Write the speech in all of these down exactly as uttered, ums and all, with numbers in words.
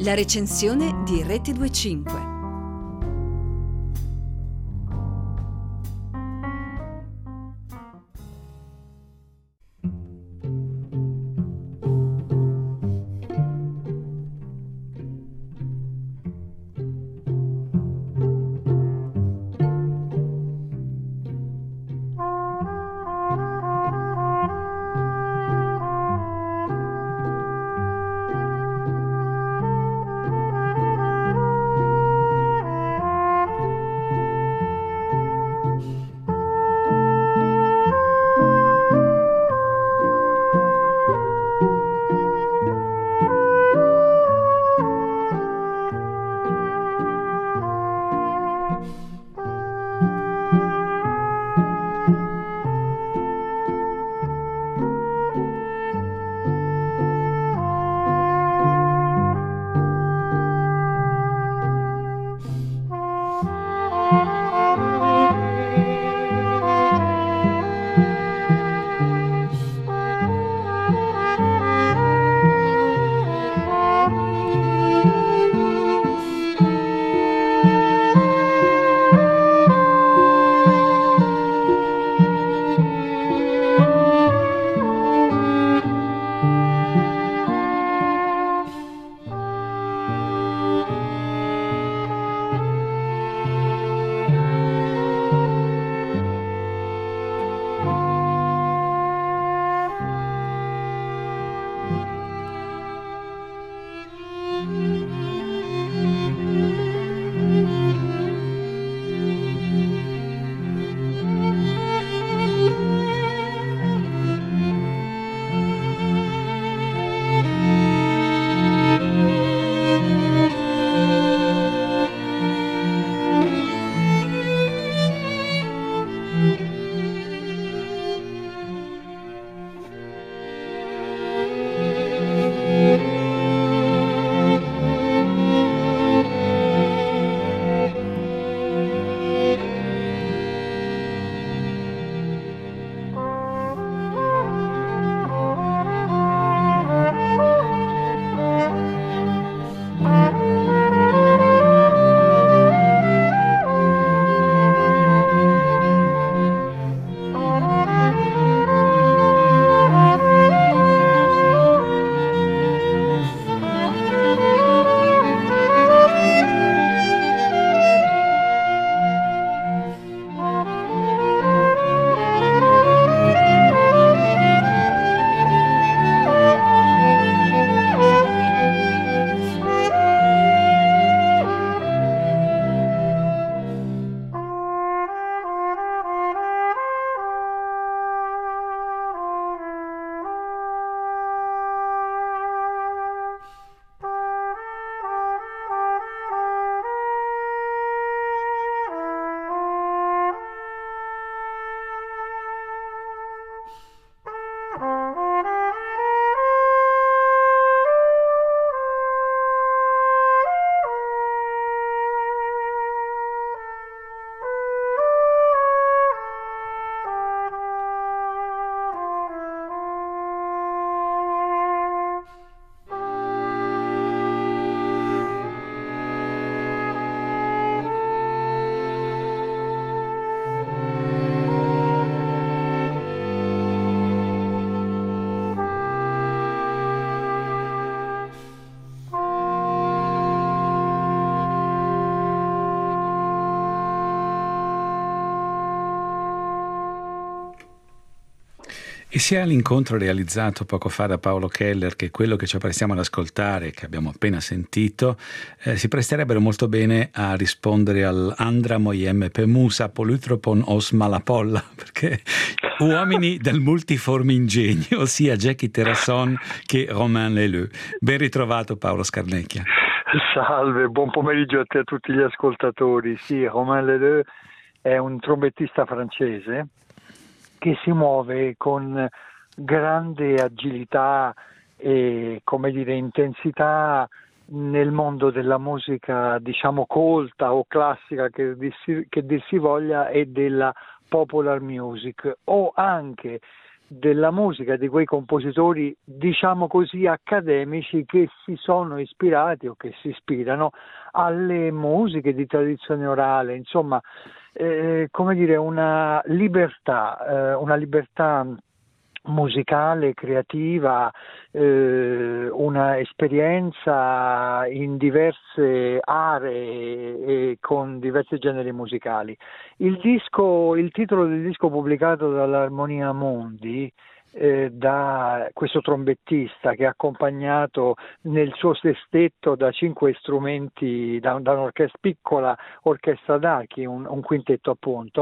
La recensione di Rete venticinque. E sia l'incontro realizzato poco fa da Paolo Keller che quello che ci apprestiamo ad ascoltare, che abbiamo appena sentito, eh, si presterebbero molto bene a rispondere al Andra mojem pe musa polytropon os malapolla, perché uomini del multiforme ingegno, sia Jackie Terrasson che Romain Leleu. Ben ritrovato Paolo Scarnecchia. Salve, buon pomeriggio a te e a tutti gli ascoltatori. Sì, Romain Leleu è un trombettista francese che si muove con grande agilità e, come dire, intensità nel mondo della musica, diciamo, colta o classica, che dir si, che dir si voglia, e della popular music, o anche della musica di quei compositori, diciamo così, accademici che si sono ispirati o che si ispirano alle musiche di tradizione orale, insomma, eh, come dire, una libertà, eh, una libertà musicale, creativa, eh, una esperienza in diverse aree e con diversi generi musicali. Il disco, il titolo del disco pubblicato dall'Armonia Mundi, eh, da questo trombettista che è accompagnato nel suo sestetto da cinque strumenti, da, da un'orchestra piccola, orchestra d'archi, un, un quintetto appunto,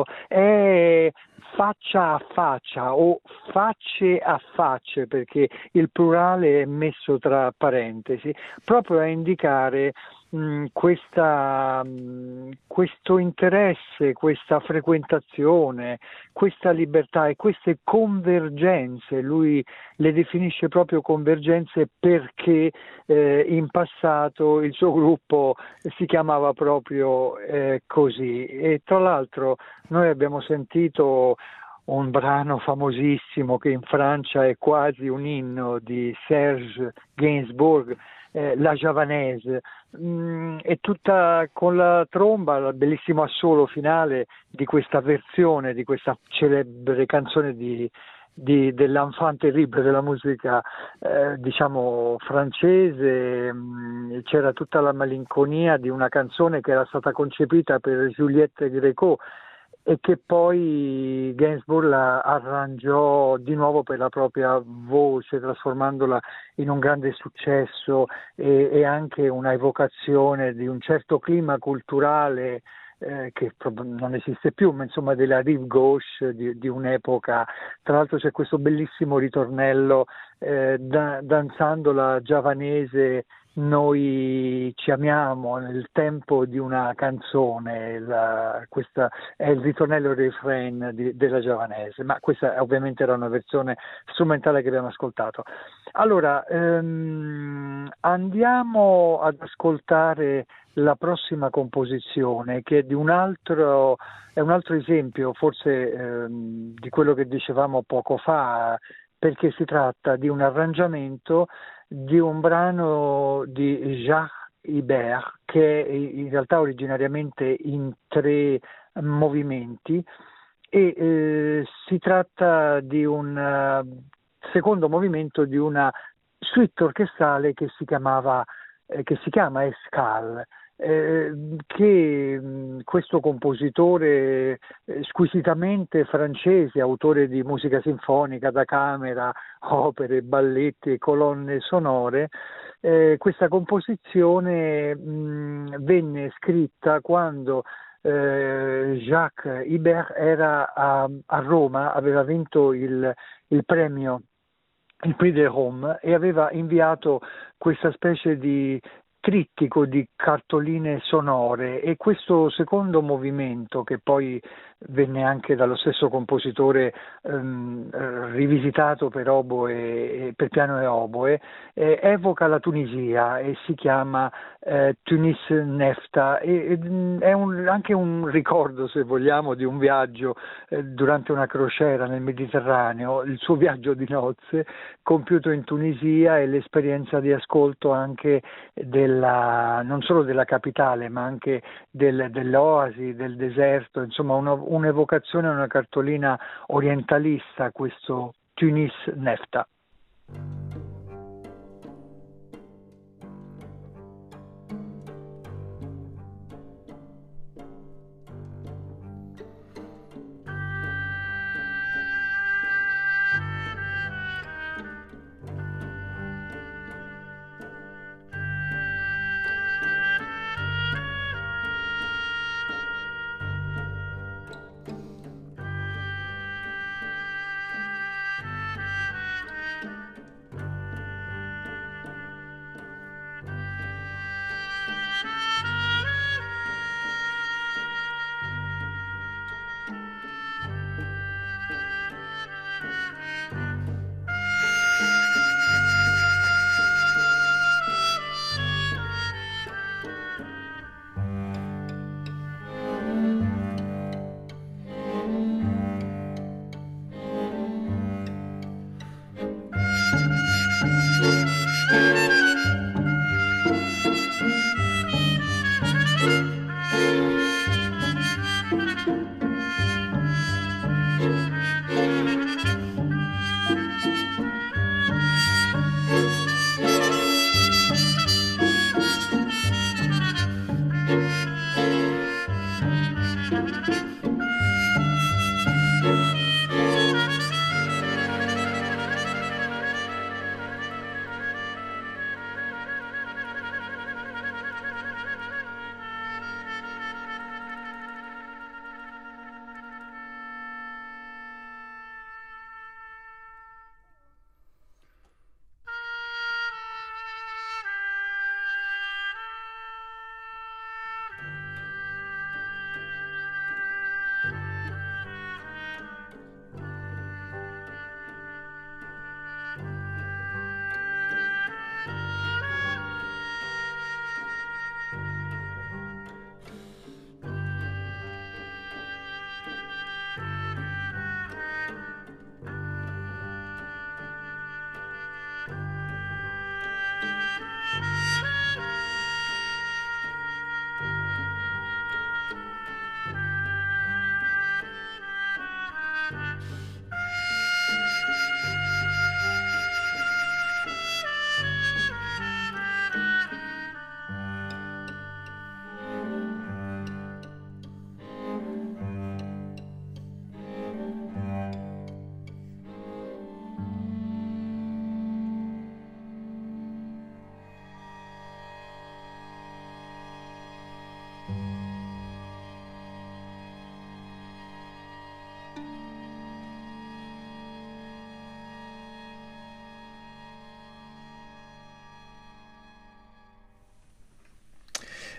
è faccia a faccia o facce a facce, perché il plurale è messo tra parentesi, proprio a indicare mh, questa, mh, questo interesse, questa frequentazione, questa libertà e queste convergenze. Lui le definisce proprio convergenze perché eh, in passato il suo gruppo si chiamava proprio eh, così. E tra l'altro noi abbiamo sentito un brano famosissimo che in Francia è quasi un inno di Serge Gainsbourg, eh, La Javanaise, mm, è tutta con la tromba, il bellissimo assolo finale di questa versione, di questa celebre canzone di, di, dell'enfant terrible della musica eh, diciamo francese. Mh, c'era tutta la malinconia di una canzone che era stata concepita per Juliette Gréco e che poi Gainsbourg la arrangiò di nuovo per la propria voce, trasformandola in un grande successo e, e anche una evocazione di un certo clima culturale eh, che non esiste più, ma insomma della rive gauche di, di un'epoca. Tra l'altro c'è questo bellissimo ritornello eh, da, danzando la giavanese. Noi ci amiamo nel tempo di una canzone, la, questa è il ritornello il refrain di, della Giavanese, ma questa ovviamente era una versione strumentale che abbiamo ascoltato. Allora, ehm, andiamo ad ascoltare la prossima composizione, che è di un altro, è un altro esempio forse ehm, di quello che dicevamo poco fa, perché si tratta di un arrangiamento di un brano di Jacques Ibert, che è in realtà originariamente in tre movimenti, e eh, si tratta di un uh, secondo movimento di una suite orchestrale che si chiamava eh, che si chiama Escale. Eh, che mh, questo compositore eh, squisitamente francese, autore di musica sinfonica da camera, opere, balletti e colonne sonore, eh, questa composizione mh, venne scritta quando eh, Jacques Ibert era a, a Roma, aveva vinto il, il premio, il Prix de Rome, e aveva inviato questa specie di trittico di cartoline sonore, e questo secondo movimento, che poi venne anche dallo stesso compositore ehm, rivisitato per oboe, per piano e oboe, eh, evoca la Tunisia e si chiama eh, Tunis Nefta, e, e è un, anche un ricordo, se vogliamo, di un viaggio eh, durante una crociera nel Mediterraneo, il suo viaggio di nozze compiuto in Tunisia, e l'esperienza di ascolto anche della, non solo della capitale, ma anche del, dell'oasi, del deserto, insomma una, un'evocazione, una cartolina orientalista, questo Tunis Nefta.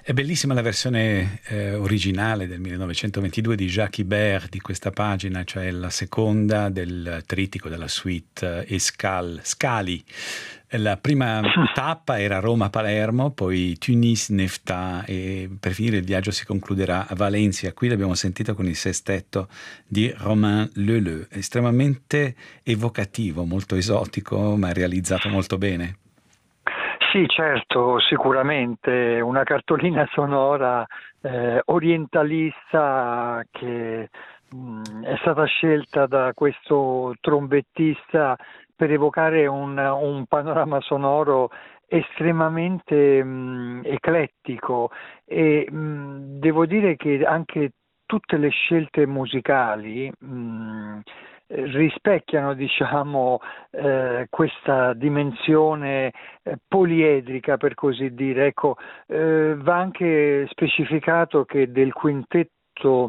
È bellissima la versione eh, originale del millenovecentoventidue di Jacques Ibert di questa pagina, cioè la seconda del trittico della suite eh, Escale, Scali. La prima tappa era Roma-Palermo, poi Tunis-Nefta e per finire il viaggio si concluderà a Valencia. Qui l'abbiamo sentito con il sestetto di Romain Leleu, estremamente evocativo, molto esotico, ma realizzato molto bene. Sì, certo, sicuramente una cartolina sonora eh, orientalista che mh, è stata scelta da questo trombettista per evocare un, un panorama sonoro estremamente mh, eclettico e mh, devo dire che anche tutte le scelte musicali mh, rispecchiano, diciamo, eh, questa dimensione eh, poliedrica, per così dire. Ecco, eh, va anche specificato che del quintetto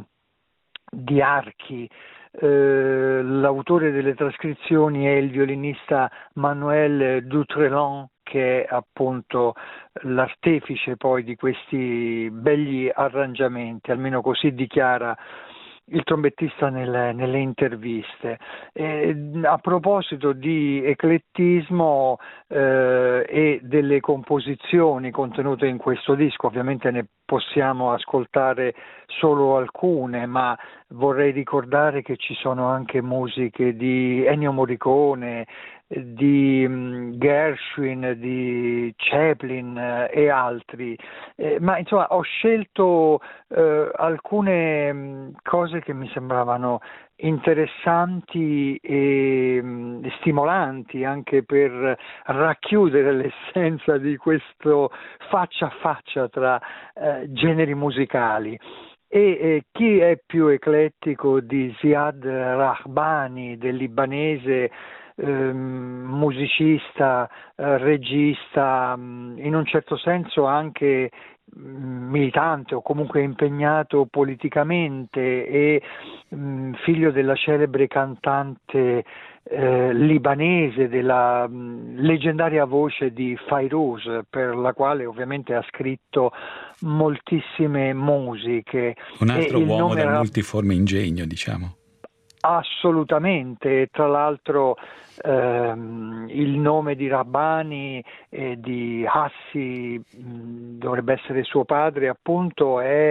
di archi eh, l'autore delle trascrizioni è il violinista Manuel Dutrelan, che è appunto l'artefice poi di questi begli arrangiamenti, almeno così dichiara il trombettista nelle, nelle interviste. Eh, a proposito di eclettismo eh, e delle composizioni contenute in questo disco, ovviamente ne possiamo ascoltare solo alcune, ma vorrei ricordare che ci sono anche musiche di Ennio Morricone, di um, Gershwin, di Chaplin eh, e altri, eh, ma insomma ho scelto eh, alcune mh, cose che mi sembravano interessanti e mh, stimolanti anche per racchiudere l'essenza di questo faccia a faccia tra eh, generi musicali. E eh, chi è più eclettico di Ziad Rahbani, del libanese ehm, musicista, eh, regista, mh, in un certo senso anche mh, militante o comunque impegnato politicamente e mh, figlio della celebre cantante eh, libanese, della mh, leggendaria voce di Fairuz, per la quale ovviamente ha scritto moltissime musiche. Un altro e il uomo nome dal era... multiforme ingegno, diciamo. Assolutamente, tra l'altro ehm, il nome di Rabbani e di Hassi, mh, dovrebbe essere suo padre appunto, è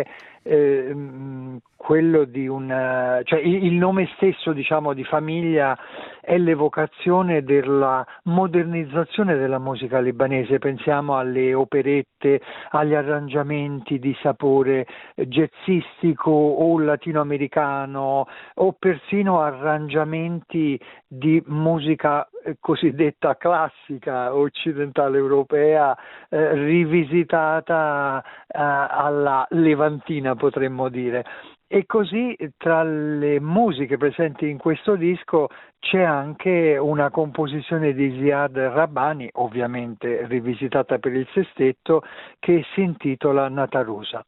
ehm, quello di un, cioè il, il nome stesso, diciamo, di famiglia è l'evocazione della modernizzazione della musica libanese. Pensiamo alle operette, agli arrangiamenti di sapore jazzistico o latinoamericano, o persino arrangiamenti di musica eh, cosiddetta classica occidentale europea eh, rivisitata eh, alla levantina, potremmo dire. E così tra le musiche presenti in questo disco c'è anche una composizione di Ziad Rabbani, ovviamente rivisitata per il sestetto, che si intitola Natarusa.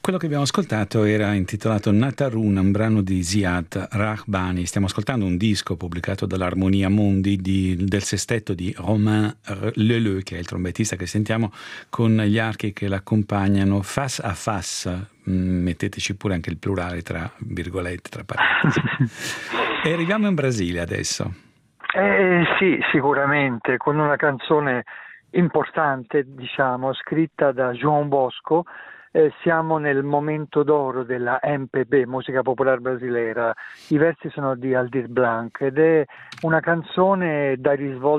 quello che abbiamo ascoltato era intitolato Nataruna, un brano di Ziad Rahbani. Stiamo ascoltando un disco pubblicato dall'Armonia Mundi di, del sestetto di Romain Leleu, che è il trombettista che sentiamo, con gli archi che l'accompagnano face à face. Metteteci pure anche il plurale tra virgolette, tra parentesi. E arriviamo in Brasile adesso. Eh, sì, sicuramente, con una canzone importante, diciamo, scritta da João Bosco. Eh, siamo nel momento d'oro della M P B, musica popolare brasileira. I versi sono di Aldir Blanc ed è una canzone dai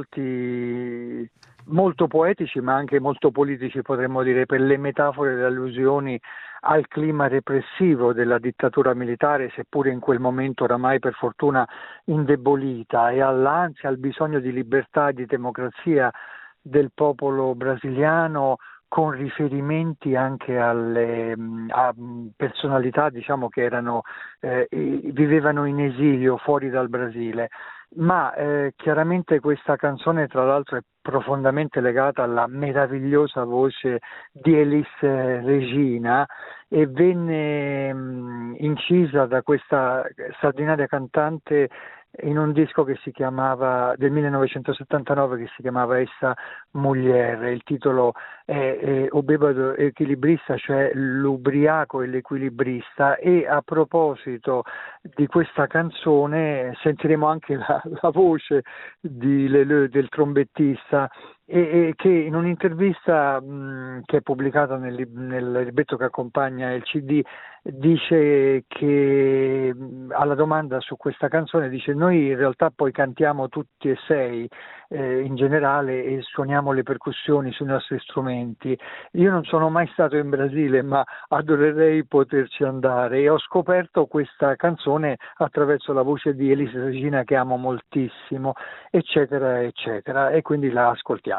risvolti molto poetici ma anche molto politici, potremmo dire, per le metafore e le allusioni al clima repressivo della dittatura militare, seppure in quel momento oramai per fortuna indebolita, e all'ansia, al bisogno di libertà e di democrazia del popolo brasiliano, con riferimenti anche alle a personalità, diciamo, che erano eh, vivevano in esilio fuori dal Brasile. Ma eh, chiaramente questa canzone, tra l'altro, è profondamente legata alla meravigliosa voce di Elis Regina e venne mh, incisa da questa straordinaria cantante in un disco che si chiamava del millenovecentosettantanove, che si chiamava Essa Mulher. Il titolo è, è O Bêbado Equilibrista, cioè l'ubriaco e l'equilibrista, e a proposito di questa canzone sentiremo anche la, la voce di Leleu, del trombettista, e, e che in un'intervista mh, che è pubblicata nel, nel libretto che accompagna il C D dice che mh, alla domanda su questa canzone dice: noi in realtà poi cantiamo tutti e sei eh, in generale e suoniamo le percussioni sui nostri strumenti. Io non sono mai stato in Brasile, ma adorerei poterci andare, e ho scoperto questa canzone attraverso la voce di Elis Regina, che amo moltissimo, eccetera eccetera, e quindi la ascoltiamo.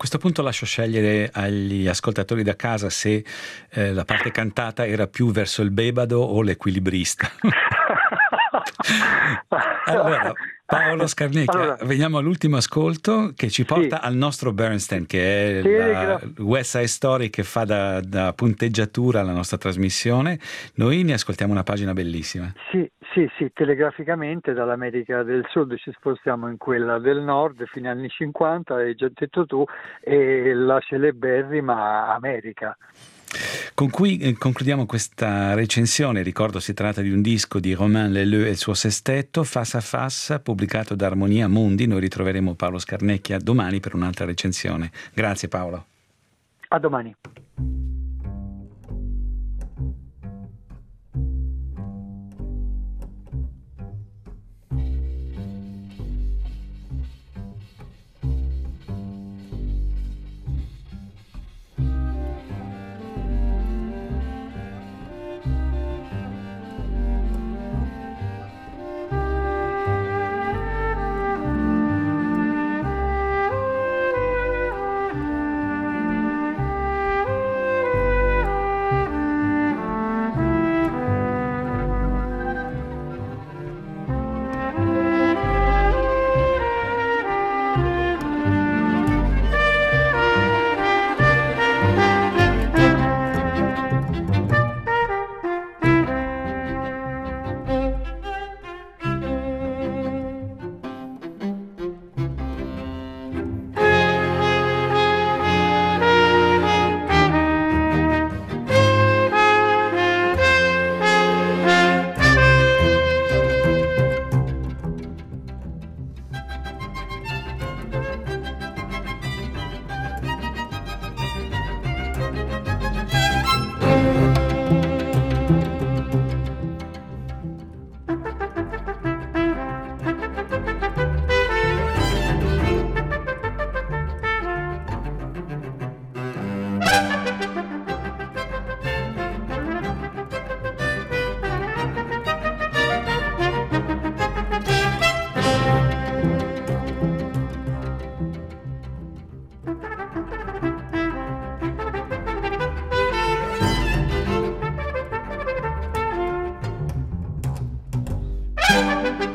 questo punto lascio scegliere agli ascoltatori da casa se eh, la parte cantata era più verso il bebado o l'equilibrista. Allora, Paolo Scarnecchia, allora, veniamo all'ultimo ascolto che ci porta sì. al nostro Bernstein, che è sì, la West Side Story che fa da, da punteggiatura alla nostra trasmissione. Noi ne ascoltiamo una pagina bellissima. Sì, sì, sì, telegraficamente dall'America del Sud ci spostiamo in quella del Nord fino agli anni cinquanta, hai già detto tu, e la celeberrima America. Con cui eh, concludiamo questa recensione. Ricordo si tratta di un disco di Romain Leleu e il suo sestetto Face à Face, pubblicato da Armonia Mundi. Noi ritroveremo Paolo Scarnecchia domani per un'altra recensione. Grazie Paolo. A domani. Thank you.